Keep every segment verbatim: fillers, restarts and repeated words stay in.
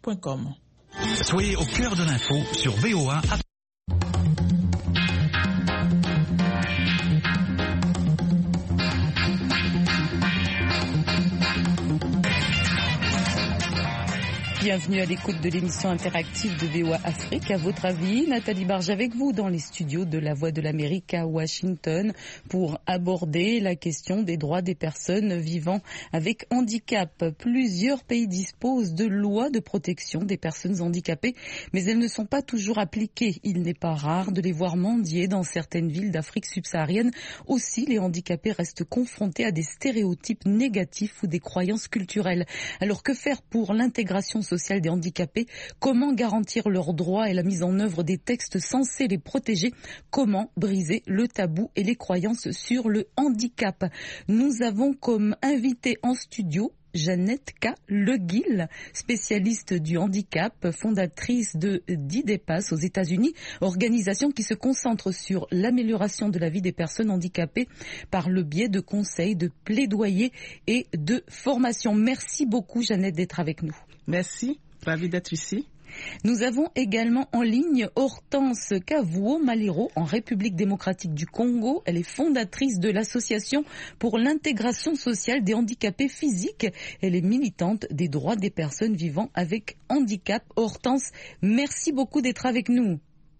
point com. Soyez au cœur de l'info sur V O A. Bienvenue à l'écoute de l'émission interactive de V O A Afrique. À votre avis, Nathalie Barge avec vous dans les studios de La Voix de l'Amérique à Washington pour aborder la question des droits des personnes vivant avec handicap. Plusieurs pays disposent de lois de protection des personnes handicapées, mais elles ne sont pas toujours appliquées. Il n'est pas rare de les voir mendier dans certaines villes d'Afrique subsaharienne. Aussi, les handicapés restent confrontés à des stéréotypes négatifs ou des croyances culturelles. Alors que faire pour l'intégration sociale sociale des handicapés, comment garantir leurs droits et la mise en œuvre des textes censés les protéger, comment briser le tabou et les croyances sur le handicap. Nous avons comme invité en studio Jeannette K. Leguil, spécialiste du handicap, fondatrice de d'IDEPAS aux États-Unis, organisation qui se concentre sur l'amélioration de la vie des personnes handicapées par le biais de conseils, de plaidoyer et de formation. Merci beaucoup Jeannette d'être avec nous. Merci, ravie d'être ici. Nous avons également en ligne Hortense Kavuo Maliro en République démocratique du Congo. Elle est fondatrice de l'association pour l'intégration sociale des handicapés physiques. Elle est militante des droits des personnes vivant avec handicap. Hortense, merci beaucoup d'être avec nous.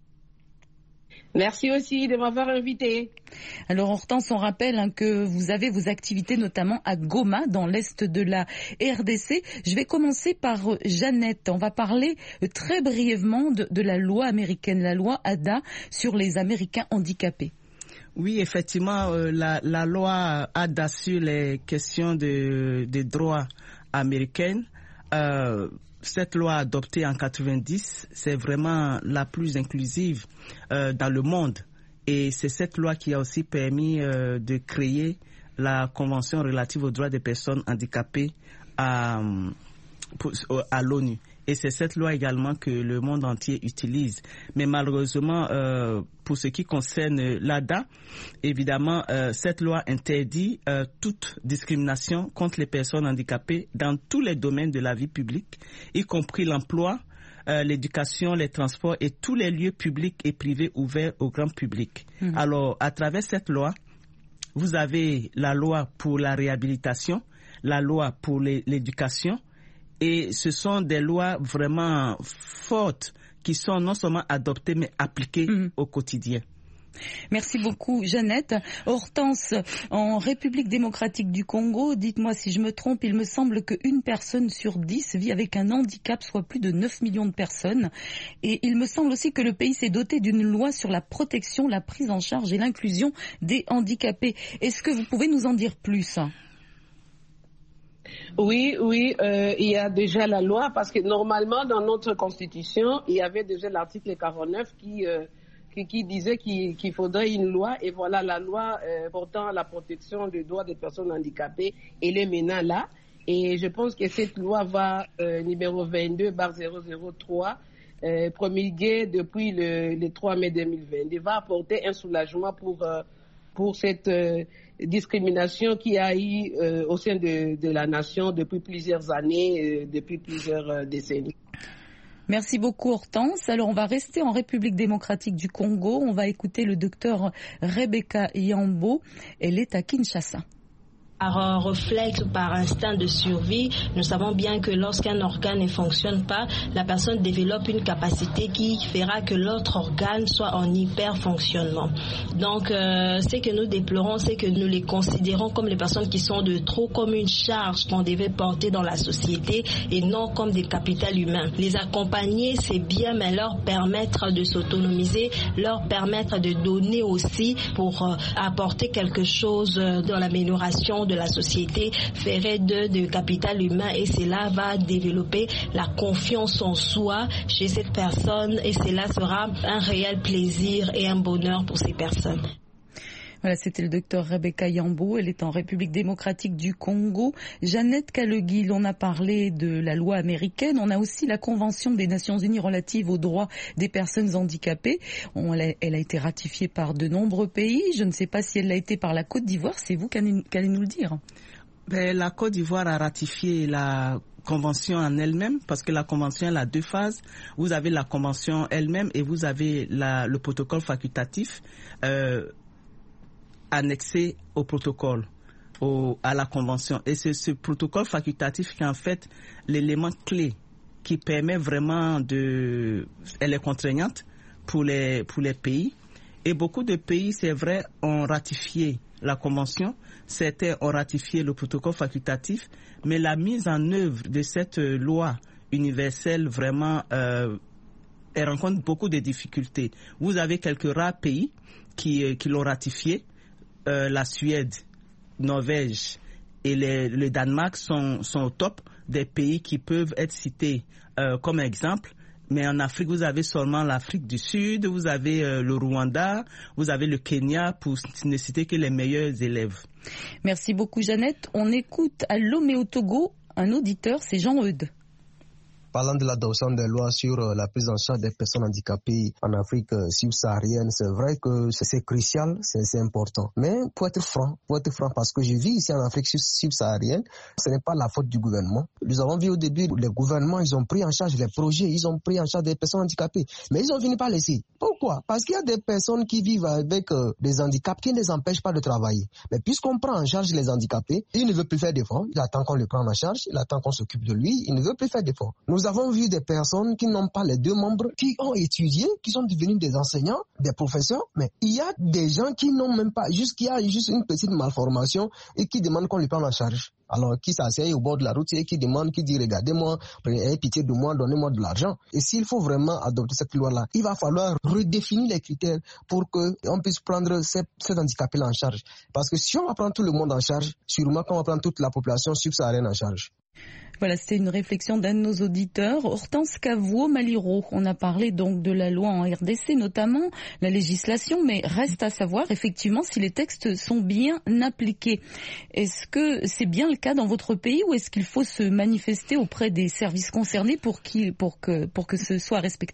Merci aussi de m'avoir invité. Alors Hortense, on rappelle hein, que vous avez vos activités notamment à Goma, dans l'est de la R D C. Je vais commencer par euh, Jeannette. On va parler euh, très brièvement de, de la loi américaine, la loi A D A sur les Américains handicapés. Oui, effectivement, euh, la, la loi A D A sur les questions de, de droits américains, euh, cette loi adoptée en quatre-vingt-dix, c'est vraiment la plus inclusive euh, dans le monde. Et c'est cette loi qui a aussi permis euh, de créer la Convention relative aux droits des personnes handicapées à, à l'ONU. Et c'est cette loi également que le monde entier utilise. Mais malheureusement, euh, pour ce qui concerne l'A D A, évidemment, euh, cette loi interdit euh, toute discrimination contre les personnes handicapées dans tous les domaines de la vie publique, y compris l'emploi, euh, l'éducation, les transports et tous les lieux publics et privés ouverts au grand public. Mmh. Alors, à travers cette loi, vous avez la loi pour la réhabilitation, la loi pour les, l'éducation, et ce sont des lois vraiment fortes qui sont non seulement adoptées mais appliquées mmh. au quotidien. Merci beaucoup Jeannette. Hortense, en République démocratique du Congo, dites-moi si je me trompe, il me semble qu'une personne sur dix vit avec un handicap, soit plus de neuf millions de personnes. Et il me semble aussi que le pays s'est doté d'une loi sur la protection, la prise en charge et l'inclusion des handicapés. Est-ce que vous pouvez nous en dire plus ? Oui, oui, euh, il y a déjà la loi parce que normalement dans notre constitution, il y avait déjà l'article quarante-neuf qui, euh, qui, qui disait qu'il, qu'il faudrait une loi et voilà la loi euh, portant la protection des droits des personnes handicapées, elle est maintenant là et je pense que cette loi va, euh, numéro vingt-deux barre zéro zéro trois, euh, promulguée depuis le, le trois mai deux mille vingt, va apporter un soulagement pour, euh, pour cette... Euh, discrimination qui a eu euh, au sein de, de la nation depuis plusieurs années, euh, depuis plusieurs euh, décennies. Merci beaucoup Hortense. Alors on va rester en République démocratique du Congo. On va écouter le docteur Rebecca Yambo. Elle est à Kinshasa. Par réflexe ou par instinct de survie, nous savons bien que lorsqu'un organe ne fonctionne pas, la personne développe une capacité qui fera que l'autre organe soit en hyper-fonctionnement. Donc, euh, ce que nous déplorons, c'est que nous les considérons comme les personnes qui sont de trop, comme une charge qu'on devait porter dans la société et non comme des capitales humains. Les accompagner, c'est bien, mais leur permettre de s'autonomiser, leur permettre de donner aussi pour euh, apporter quelque chose euh, dans l'amélioration de la société ferait d'eux de capital humain et cela va développer la confiance en soi chez cette personne et cela sera un réel plaisir et un bonheur pour ces personnes. Voilà, c'était le docteur Rebecca Yambo, elle est en République démocratique du Congo. Jeannette K. Leguil, on a parlé de la loi américaine, on a aussi la Convention des Nations Unies relative aux droits des personnes handicapées. On, elle a été ratifiée par de nombreux pays, je ne sais pas si elle l'a été par la Côte d'Ivoire, c'est vous qui allez nous le dire. Ben, la Côte d'Ivoire a ratifié la convention en elle-même, parce que la convention elle a deux phases. Vous avez la convention elle-même et vous avez la, le protocole facultatif euh, annexé au protocole, au, à la convention. Et c'est ce protocole facultatif qui est en fait l'élément clé qui permet vraiment de... Elle est contraignante pour les, pour les pays. Et beaucoup de pays, c'est vrai, ont ratifié la convention. Certains ont ratifié le protocole facultatif. Mais la mise en œuvre de cette loi universelle, vraiment, euh, elle rencontre beaucoup de difficultés. Vous avez quelques rares pays qui, qui l'ont ratifié. Euh, la Suède, Norvège et les, le Danemark sont, sont au top des pays qui peuvent être cités euh, comme exemple. Mais en Afrique, vous avez seulement l'Afrique du Sud, vous avez euh, le Rwanda, vous avez le Kenya, pour ne citer que les meilleurs élèves. Merci beaucoup, Jeannette. On écoute à Lomé au Togo un auditeur, c'est Jean-Eudes. Parlant de l'adoption des lois sur la prise en charge des personnes handicapées en Afrique subsaharienne, c'est vrai que c'est crucial, c'est important. Mais pour être franc, pour être franc, parce que je vis ici en Afrique subsaharienne, ce n'est pas la faute du gouvernement. Nous avons vu au début, les gouvernements, ils ont pris en charge les projets, ils ont pris en charge des personnes handicapées. Mais ils ont fini par laisser. Pourquoi? Parce qu'il y a des personnes qui vivent avec euh, des handicaps qui ne les empêchent pas de travailler. Mais puisqu'on prend en charge les handicapés, il ne veut plus faire d'efforts. Il attend qu'on le prenne en charge, il attend qu'on s'occupe de lui, il ne veut plus faire d'efforts. Nous avons vu des personnes qui n'ont pas les deux membres, qui ont étudié, qui sont devenus des enseignants, des professeurs, mais il y a des gens qui n'ont même pas, juste qu'il y a juste une petite malformation et qui demandent qu'on les prenne en charge. Alors, qui s'asseye au bord de la route et qui demande, qui dit, regardez-moi, ayez pitié de moi, donnez-moi de l'argent. Et s'il faut vraiment adopter cette loi-là, il va falloir redéfinir les critères pour qu'on puisse prendre ces, ces handicapés-là en charge. Parce que si on va prendre tout le monde en charge, sûrement qu'on va prendre toute la population subsaharienne en charge. Voilà, c'était une réflexion d'un de nos auditeurs. Hortense Cavouot-Maliro, on a parlé donc de la loi en R D C notamment, la législation, mais reste à savoir effectivement si les textes sont bien appliqués. Est-ce que c'est bien le cas dans votre pays ou est-ce qu'il faut se manifester auprès des services concernés pour, qui, pour, que, pour que ce soit respecté ?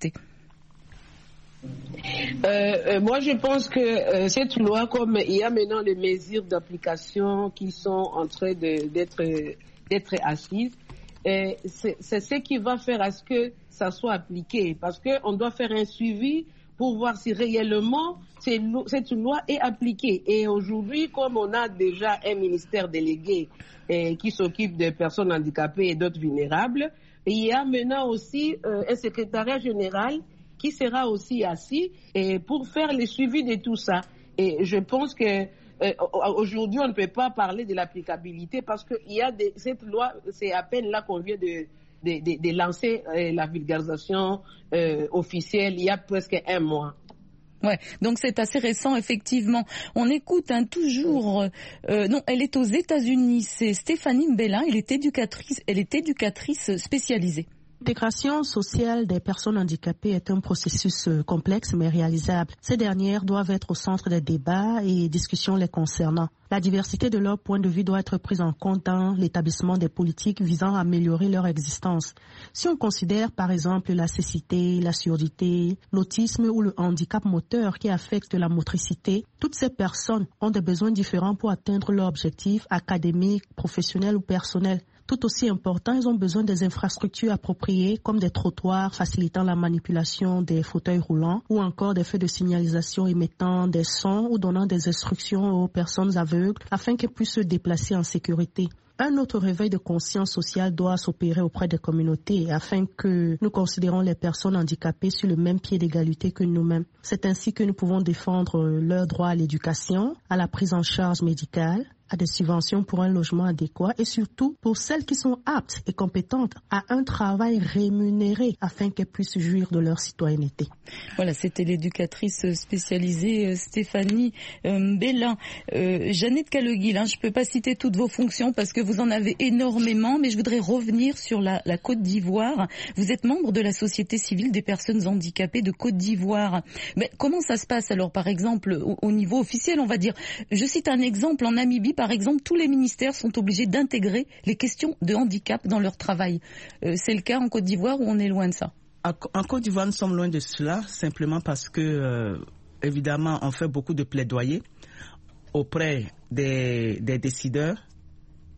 Euh, euh, moi, je pense que euh, cette loi, comme il y a maintenant les mesures d'application qui sont en train de, d'être, d'être assises, et c'est, c'est ce qui va faire à ce que ça soit appliqué, parce qu'on doit faire un suivi pour voir si réellement cette loi est appliquée. Et aujourd'hui, comme on a déjà un ministère délégué eh, qui s'occupe des personnes handicapées et d'autres vulnérables, il y a maintenant aussi euh, un secrétariat général qui sera aussi assis et pour faire le suivi de tout ça. Et je pense que Euh, aujourd'hui, on ne peut pas parler de l'applicabilité parce que il y a des, cette loi, c'est à peine là qu'on vient de, de, de, de lancer euh, la vulgarisation euh, officielle il y a presque un mois. Ouais, donc c'est assez récent effectivement. On écoute hein, toujours. Euh, non, elle est aux États-Unis. C'est Stéphanie Mbella. Elle est éducatrice. Elle est éducatrice spécialisée. L'intégration sociale des personnes handicapées est un processus complexe mais réalisable. Ces dernières doivent être au centre des débats et discussions les concernant. La diversité de leurs points de vue doit être prise en compte dans l'établissement des politiques visant à améliorer leur existence. Si on considère par exemple la cécité, la surdité, l'autisme ou le handicap moteur qui affecte la motricité, toutes ces personnes ont des besoins différents pour atteindre leur objectif académique, professionnel ou personnel. Tout aussi important, ils ont besoin des infrastructures appropriées comme des trottoirs facilitant la manipulation des fauteuils roulants ou encore des feux de signalisation émettant des sons ou donnant des instructions aux personnes aveugles afin qu'elles puissent se déplacer en sécurité. Un autre réveil de conscience sociale doit s'opérer auprès des communautés afin que nous considérons les personnes handicapées sur le même pied d'égalité que nous-mêmes. C'est ainsi que nous pouvons défendre leur droit à l'éducation, à la prise en charge médicale, à des subventions pour un logement adéquat et surtout pour celles qui sont aptes et compétentes à un travail rémunéré afin qu'elles puissent jouir de leur citoyenneté. Voilà, c'était l'éducatrice spécialisée Stéphanie Mbella. Euh, Jeannette Caloguil, hein, je ne peux pas citer toutes vos fonctions parce que vous en avez énormément, mais je voudrais revenir sur la, la Côte d'Ivoire. Vous êtes membre de la Société civile des personnes handicapées de Côte d'Ivoire. Mais comment ça se passe alors, par exemple, au, au niveau officiel, on va dire. Je cite un exemple, en Namibie, par exemple, tous les ministères sont obligés d'intégrer les questions de handicap dans leur travail. Euh, c'est le cas en Côte d'Ivoire ou on est loin de ça? En Côte d'Ivoire, nous sommes loin de cela, simplement parce que, euh, évidemment, on fait beaucoup de plaidoyer auprès des, des décideurs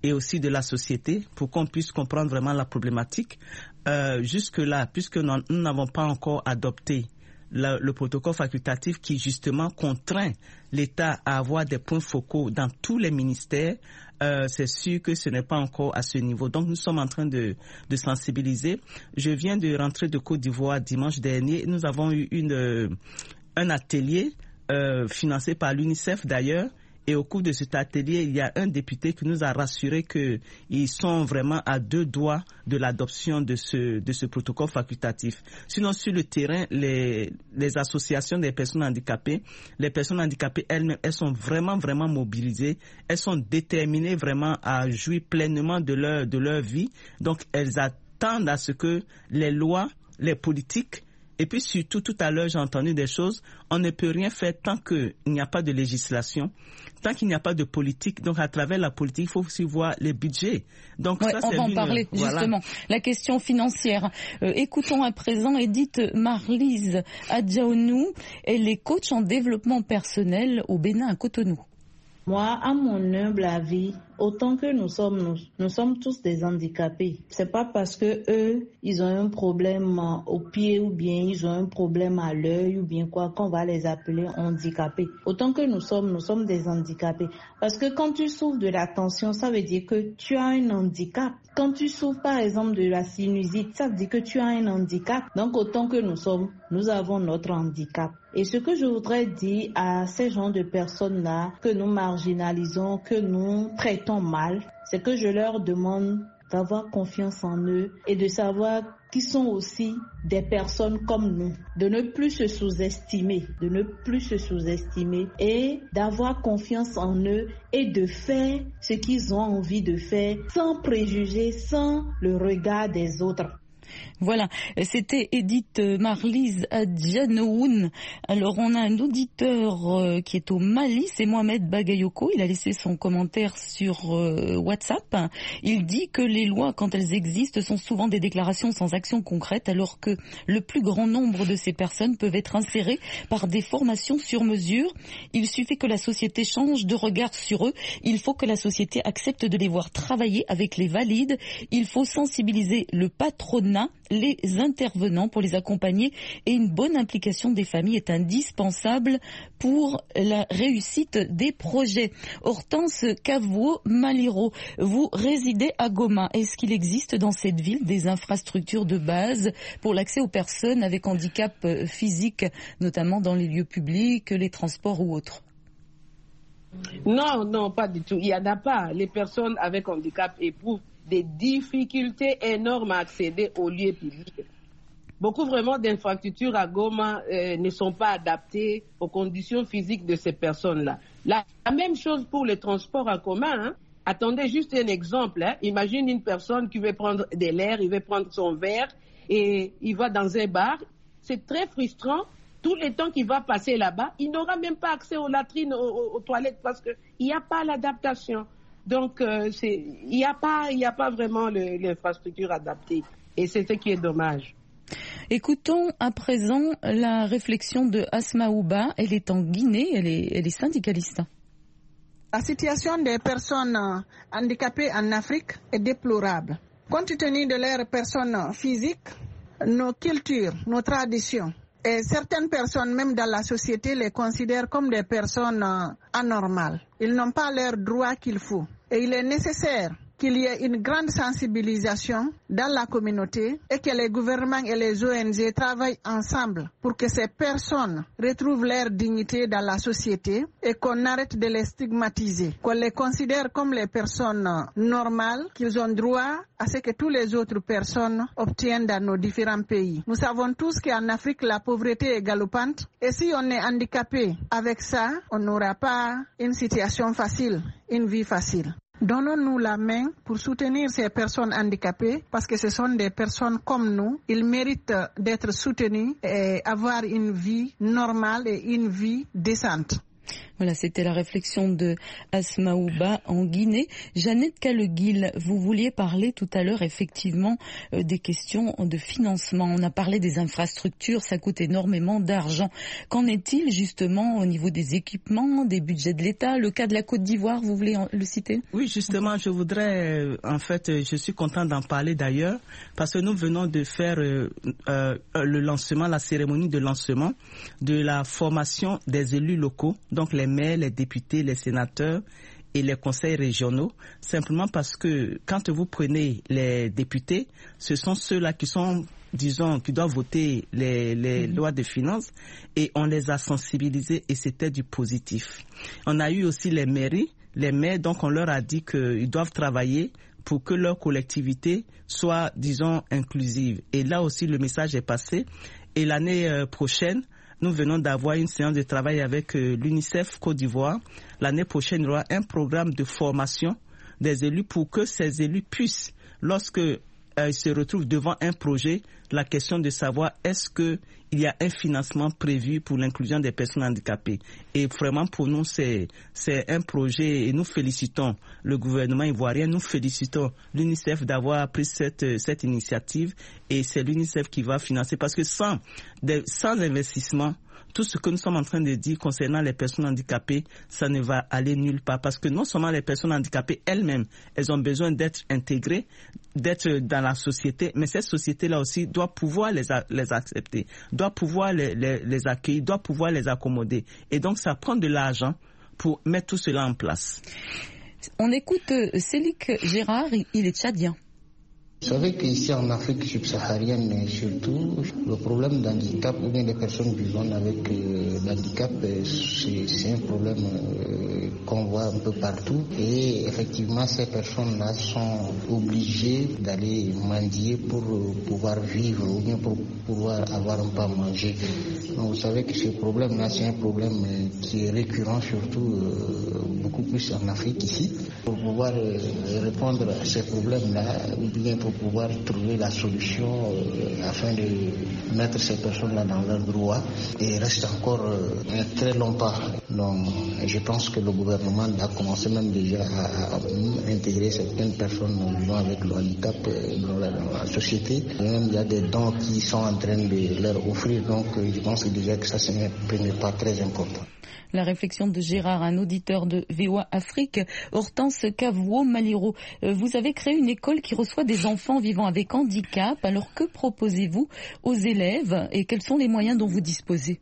et aussi de la société pour qu'on puisse comprendre vraiment la problématique. Euh, jusque-là, puisque nous n'avons pas encore adopté le, le protocole facultatif qui justement contraint l'État à avoir des points focaux dans tous les ministères, euh, c'est sûr que ce n'est pas encore à ce niveau. Donc nous sommes en train de, de sensibiliser. Je viens de rentrer de Côte d'Ivoire dimanche dernier. Nous avons eu une, un atelier euh, financé par l'UNICEF d'ailleurs. Et au cours de cet atelier, il y a un député qui nous a rassuré qu'ils sont vraiment à deux doigts de l'adoption de ce, de ce protocole facultatif. Sinon, sur le terrain, les, les associations des personnes handicapées, les personnes handicapées elles-mêmes, elles sont vraiment, vraiment mobilisées. Elles sont déterminées vraiment à jouir pleinement de leur, de leur vie. Donc, elles attendent à ce que les lois, les politiques, et puis surtout, tout à l'heure, j'ai entendu des choses. On ne peut rien faire tant qu'il n'y a pas de législation, tant qu'il n'y a pas de politique. Donc, à travers la politique, il faut aussi voir les budgets. Donc, ouais, ça, on c'est va en une, parler, voilà. justement. La question financière. Euh, écoutons à présent Edith Marlise Adjaonou. Elle est coach en développement personnel au Bénin à Cotonou. Moi, à mon humble avis, autant que nous sommes, nous, nous sommes tous des handicapés. C'est pas parce que eux, ils ont un problème au pied ou bien ils ont un problème à l'œil ou bien quoi qu'on va les appeler handicapés. Autant que nous sommes, nous sommes des handicapés. Parce que quand tu souffres de la tension, ça veut dire que tu as un handicap. Quand tu souffres par exemple de la sinusite, ça veut dire que tu as un handicap. Donc autant que nous sommes, nous avons notre handicap. Et ce que je voudrais dire à ces gens de personnes-là que nous marginalisons, que nous traitons mal, c'est que je leur demande d'avoir confiance en eux et de savoir qu'ils sont aussi des personnes comme nous, de ne plus se sous-estimer, de ne plus se sous-estimer et d'avoir confiance en eux et de faire ce qu'ils ont envie de faire sans préjugés, sans le regard des autres. Voilà, c'était Edith Marlise Adjanoun. Alors on a un auditeur euh, qui est au Mali, c'est Mohamed Bagayoko. Il a laissé son commentaire sur euh, WhatsApp. Il dit que les lois, quand elles existent, sont souvent des déclarations sans action concrète, alors que le plus grand nombre de ces personnes peuvent être insérées par des formations sur mesure. Il suffit que la société change de regard sur eux. Il faut que la société accepte de les voir travailler avec les valides. Il faut sensibiliser le patronat, les intervenants pour les accompagner, et une bonne implication des familles est indispensable pour la réussite des projets. Hortense Cavouo Maliro, vous résidez à Goma. Est-ce qu'il existe dans cette ville des infrastructures de base pour l'accès aux personnes avec handicap physique, notamment dans les lieux publics, les transports ou autres? Non, non, pas du tout. Il n'y en a pas. Les personnes avec handicap éprouvent des difficultés énormes à accéder aux lieux publics. Beaucoup vraiment d'infrastructures à Goma euh, ne sont pas adaptées aux conditions physiques de ces personnes-là. La, la même chose pour les transports en commun. Hein. Attendez juste un exemple. Hein. Imagine une personne qui veut prendre de l'air, il veut prendre son verre et il va dans un bar. C'est très frustrant. Tout le temps qu'il va passer là-bas, il n'aura même pas accès aux latrines, aux, aux, aux toilettes parce qu'il n'y a pas l'adaptation. Donc, euh, il n'y a pas, il n'y a pas vraiment le, l'infrastructure adaptée. Et c'est ce qui est dommage. Écoutons à présent la réflexion de Asma Ouba. Elle est en Guinée, elle est, elle est syndicaliste. La situation des personnes handicapées en Afrique est déplorable. Compte tenu de leurs personnes physiques, nos cultures, nos traditions, et certaines personnes, même dans la société, les considèrent comme des personnes anormales. Ils n'ont pas leurs droits qu'il faut. Et il est nécessaire qu'il y ait une grande sensibilisation dans la communauté et que les gouvernements et les O N G travaillent ensemble pour que ces personnes retrouvent leur dignité dans la société et qu'on arrête de les stigmatiser, qu'on les considère comme les personnes normales, qu'ils ont droit à ce que toutes les autres personnes obtiennent dans nos différents pays. Nous savons tous qu'en Afrique, la pauvreté est galopante et si on est handicapé avec ça, on n'aura pas une situation facile, une vie facile. Donnons-nous la main pour soutenir ces personnes handicapées parce que ce sont des personnes comme nous. Ils méritent d'être soutenus et avoir une vie normale et une vie décente. Voilà, c'était la réflexion de Asmaouba en Guinée. Jeannette Caleguil, vous vouliez parler tout à l'heure effectivement euh, des questions de financement. On a parlé des infrastructures, ça coûte énormément d'argent. Qu'en est-il justement au niveau des équipements, des budgets de l'État? Le cas de la Côte d'Ivoire, vous voulez en, le citer? Oui, justement, je voudrais, euh, en fait, euh, je suis content d'en parler d'ailleurs, parce que nous venons de faire euh, euh, le lancement, la cérémonie de lancement de la formation des élus locaux, donc les maires, les députés, les sénateurs et les conseils régionaux, simplement parce que quand vous prenez les députés, ce sont ceux-là qui sont, disons, qui doivent voter les, les mmh. lois de finances, et on les a sensibilisés et c'était du positif. On a eu aussi les mairies, les maires, donc on leur a dit qu'ils doivent travailler pour que leur collectivité soit, disons, inclusive. Et là aussi, le message est passé. Et l'année euh, prochaine, nous venons d'avoir une séance de travail avec euh, l'UNICEF Côte d'Ivoire. L'année prochaine, il y aura un programme de formation des élus pour que ces élus puissent, lorsque euh, ils se retrouvent devant un projet, la question de savoir est-ce que il y a un financement prévu pour l'inclusion des personnes handicapées. Et vraiment, pour nous, c'est, c'est un projet et nous félicitons le gouvernement ivoirien, nous félicitons l'UNICEF d'avoir pris cette, cette initiative, et c'est l'UNICEF qui va financer, parce que sans, de, sans investissement, tout ce que nous sommes en train de dire concernant les personnes handicapées, ça ne va aller nulle part. Parce que non seulement les personnes handicapées elles-mêmes, elles ont besoin d'être intégrées, d'être dans la société, mais cette société-là aussi doit pouvoir les, a, les accepter, doit pouvoir les, les, les accueillir, doit pouvoir les accommoder. Et donc ça prend de l'argent pour mettre tout cela en place. On écoute Célic Gérard, il est tchadien. Vous savez qu'ici en Afrique subsaharienne surtout, le problème d'handicap ou bien des personnes vivant avec euh, l'handicap, c'est, c'est un problème euh, qu'on voit un peu partout. Et effectivement, ces personnes-là sont obligées d'aller mendier pour euh, pouvoir vivre ou bien pour pouvoir avoir un peu à manger. Donc vous savez que ce problème-là, c'est un problème euh, qui est récurrent surtout euh, beaucoup plus en Afrique ici. Pour pouvoir euh, répondre à ces problèmes-là, ou bien pour pouvoir trouver la solution euh, afin de mettre ces personnes-là dans leurs droits. Et il reste encore euh, un très long pas. Donc je pense que le gouvernement a commencé même déjà à, à intégrer certaines personnes vivant avec le handicap euh, dans, la, dans la société. Et même il y a des dons qui sont en train de leur offrir. Donc euh, je pense déjà que ça c'est un premier pas très important. La réflexion de Gérard, un auditeur de V O A Afrique. Hortense Cavouo Maliro, vous avez créé une école qui reçoit des enfants vivant avec handicap. Alors que proposez-vous aux élèves et quels sont les moyens dont vous disposez?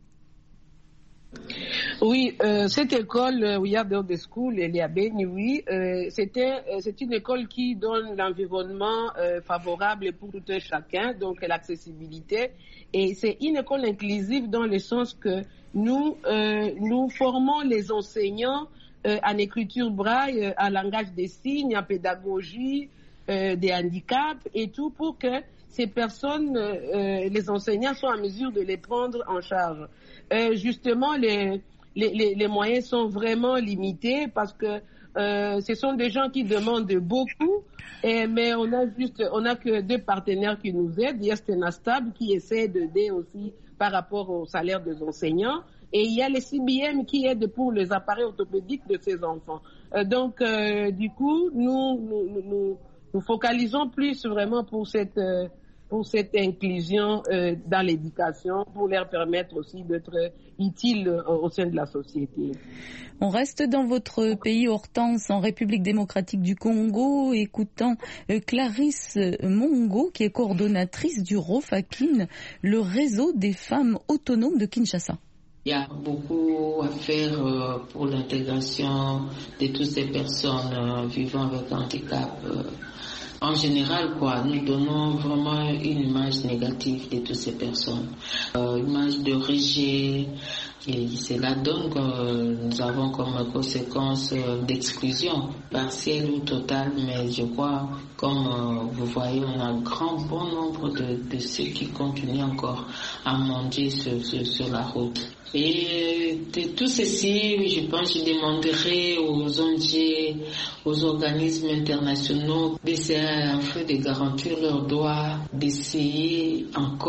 Oui, euh, cette école, euh, We Are the School, elle est à Beni, oui, euh, c'était, euh, c'est une école qui donne l'environnement euh, favorable pour tout un chacun, donc l'accessibilité. Et c'est une école inclusive dans le sens que nous, euh, nous formons les enseignants euh, en écriture braille, euh, en langage des signes, en pédagogie euh, des handicaps et tout pour que ces personnes, euh, les enseignants soient en mesure de les prendre en charge. Euh, justement, les, les, les moyens sont vraiment limités parce que euh, ce sont des gens qui demandent beaucoup, et, mais on a juste, on a que deux partenaires qui nous aident. Il y a Stenastab qui essaie d'aider aussi par rapport au salaire des enseignants, et il y a les C B M qui aident pour les appareils orthopédiques de ces enfants. Euh, donc, euh, du coup, nous, nous, nous, nous focalisons plus vraiment pour cette euh, pour cette inclusion euh, dans l'éducation, pour leur permettre aussi d'être utiles euh, au sein de la société. On reste dans votre pays, Hortense, en République démocratique du Congo, écoutant euh, Clarisse Mongo, qui est coordonnatrice du ROFAKIN, le réseau des femmes autonomes de Kinshasa. Il y a beaucoup à faire euh, pour l'intégration de toutes ces personnes euh, vivant avec handicap. Euh, En général, quoi, nous donnons vraiment une image négative de toutes ces personnes. Euh, image de rejet, et cela donne que nous avons comme conséquence euh, d'exclusion, partielle ou totale, mais je crois, comme euh, vous voyez, on a un grand bon nombre de, de ceux qui continuent encore à mendier sur, sur, sur la route. Et de tout ceci, je pense que je demanderai aux O N G, aux organismes internationaux d'essayer en fait de garantir leurs droits, d'essayer encore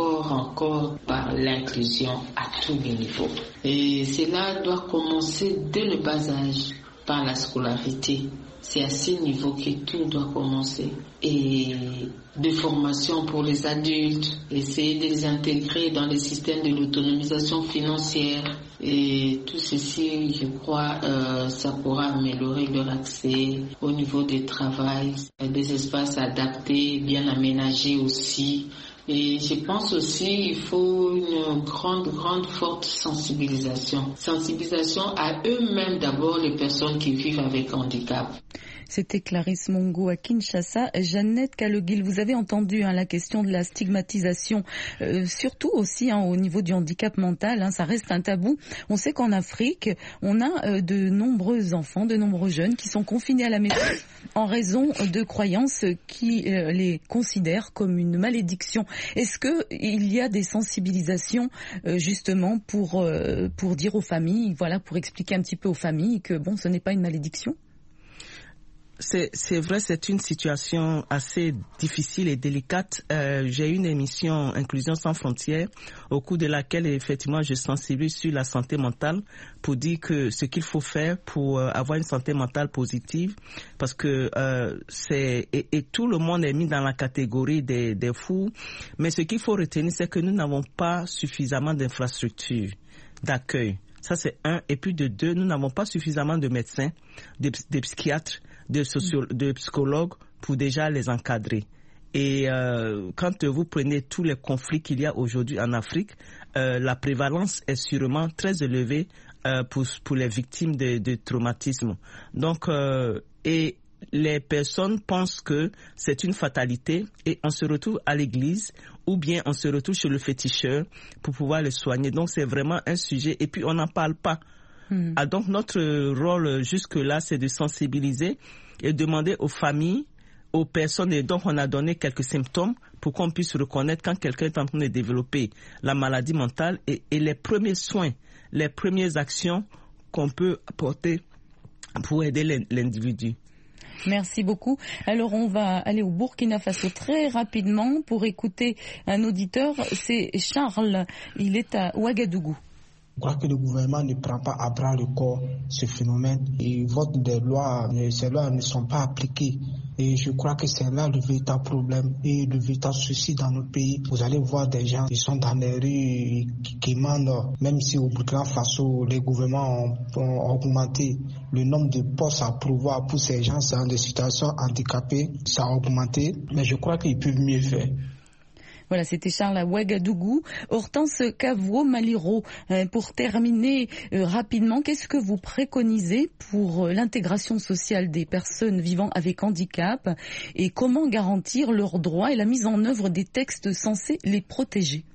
encore par l'inclusion à tous les niveaux. Et cela doit commencer dès le bas âge, par la scolarité. C'est à ce niveau que tout doit commencer. Et de formation pour les adultes, essayer de les intégrer dans les systèmes de l'autonomisation financière. Et tout ceci, je crois, euh, ça pourra améliorer leur accès au niveau du travail, des espaces adaptés, bien aménagés aussi. Et je pense aussi qu'il faut une grande, grande, forte sensibilisation. Sensibilisation à eux-mêmes d'abord, les personnes qui vivent avec handicap. C'était Clarisse Mongo à Kinshasa. Jeannette Kaloguil, vous avez entendu hein, la question de la stigmatisation, euh, surtout aussi hein, au niveau du handicap mental. Hein, ça reste un tabou. On sait qu'en Afrique, on a euh, de nombreux enfants, de nombreux jeunes qui sont confinés à la maison en raison de croyances qui euh, les considèrent comme une malédiction. Est-ce qu'il y a des sensibilisations euh, justement pour, euh, pour dire aux familles, voilà, pour expliquer un petit peu aux familles que bon, ce n'est pas une malédiction ? C'est, c'est vrai, c'est une situation assez difficile et délicate. Euh, j'ai eu une émission Inclusion sans frontières au cours de laquelle effectivement je sensibilise sur la santé mentale pour dire que ce qu'il faut faire pour euh, avoir une santé mentale positive, parce que euh, c'est et, et tout le monde est mis dans la catégorie des, des fous. Mais ce qu'il faut retenir, c'est que nous n'avons pas suffisamment d'infrastructures d'accueil. Ça c'est un. Et puis de deux, nous n'avons pas suffisamment de médecins, de, de psychiatres, de, socio- de psychologues pour déjà les encadrer. Et euh, quand vous prenez tous les conflits qu'il y a aujourd'hui en Afrique, euh, la prévalence est sûrement très élevée euh, pour, pour les victimes de, de traumatisme. Donc, euh, et les personnes pensent que c'est une fatalité et on se retrouve à l'église ou bien on se retrouve chez le féticheur pour pouvoir le soigner. Donc, c'est vraiment un sujet et puis on n'en parle pas. Mmh. Ah, donc notre rôle jusque-là, c'est de sensibiliser et demander aux familles, aux personnes, et donc on a donné quelques symptômes pour qu'on puisse reconnaître quand quelqu'un est en train de développer la maladie mentale et, et les premiers soins, les premières actions qu'on peut apporter pour aider l'individu. Merci beaucoup. Alors on va aller au Burkina Faso très rapidement pour écouter un auditeur, c'est Charles, il est à Ouagadougou. Je crois que le gouvernement ne prend pas à bras le corps ce phénomène et vote des lois, ces lois ne sont pas appliquées. Et je crois que c'est là le véritable problème et le véritable souci dans notre pays. Vous allez voir des gens qui sont dans les rues, qui, qui demandent, même si au Burkina Faso, les gouvernements ont, ont augmenté le nombre de postes à pourvoir pour ces gens dans des situations handicapées, ça a augmenté, mais je crois qu'ils peuvent mieux faire. Voilà, c'était Charles à Ouagadougou. Hortense Cavouo Maliro, pour terminer euh, rapidement, qu'est-ce que vous préconisez pour euh, l'intégration sociale des personnes vivant avec handicap et comment garantir leurs droits et la mise en œuvre des textes censés les protéger?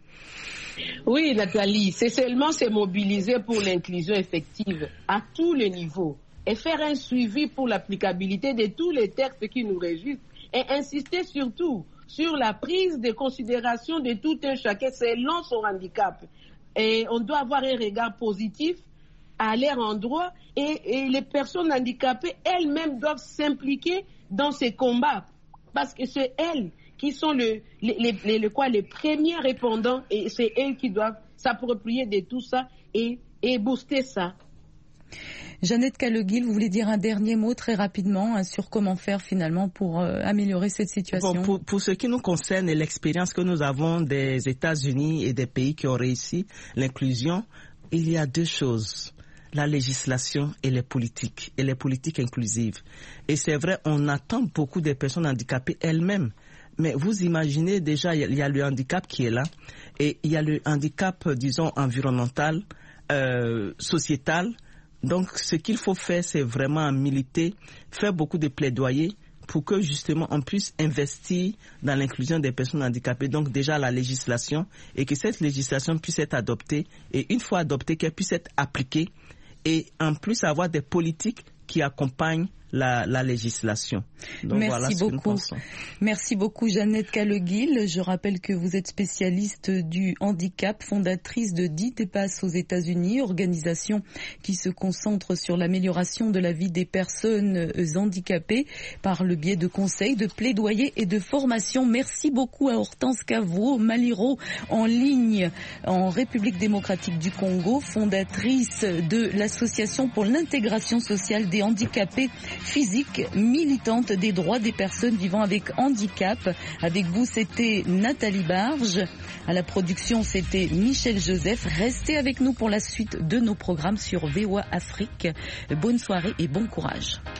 Oui, Nathalie, c'est seulement se mobiliser pour l'inclusion effective à tous les niveaux et faire un suivi pour l'applicabilité de tous les textes qui nous régissent et insister surtout sur la prise de considération de tout un chacun selon son handicap. Et on doit avoir un regard positif à leur endroit et, et les personnes handicapées elles-mêmes doivent s'impliquer dans ces combats parce que c'est elles qui sont le, les, les, les, le, quoi, les premiers répondants et c'est elles qui doivent s'approprier de tout ça et, et booster ça. Jeannette Kaloguil, vous voulez dire un dernier mot très rapidement hein, sur comment faire finalement pour euh, améliorer cette situation? Bon, pour, pour ce qui nous concerne et l'expérience que nous avons des États-Unis et des pays qui ont réussi l'inclusion, il y a deux choses, la législation et les politiques, et les politiques inclusives. Et c'est vrai, on attend beaucoup des personnes handicapées elles-mêmes. Mais vous imaginez déjà, il y a le handicap qui est là, et il y a le handicap, disons, environnemental, euh, sociétal. Donc, ce qu'il faut faire, c'est vraiment militer, faire beaucoup de plaidoyers pour que, justement, on puisse investir dans l'inclusion des personnes handicapées. Donc, déjà, la législation, et que cette législation puisse être adoptée, et une fois adoptée, qu'elle puisse être appliquée, et en plus, avoir des politiques qui accompagnent la, la législation. Donc, Merci voilà ce beaucoup. Merci beaucoup Jeannette Caleguil. Je rappelle que vous êtes spécialiste du handicap, fondatrice de DITEPAS aux États-Unis, organisation qui se concentre sur l'amélioration de la vie des personnes handicapées par le biais de conseils, de plaidoyer et de formation. Merci beaucoup à Hortense Cavreau Maliro en ligne en République démocratique du Congo, fondatrice de l'association pour l'intégration sociale des handicapés physiques, militante des droits des personnes vivant avec handicap. Avec vous, c'était Nathalie Barge. À la production, c'était Michel Joseph. Restez avec nous pour la suite de nos programmes sur V O A Afrique. Bonne soirée et bon courage.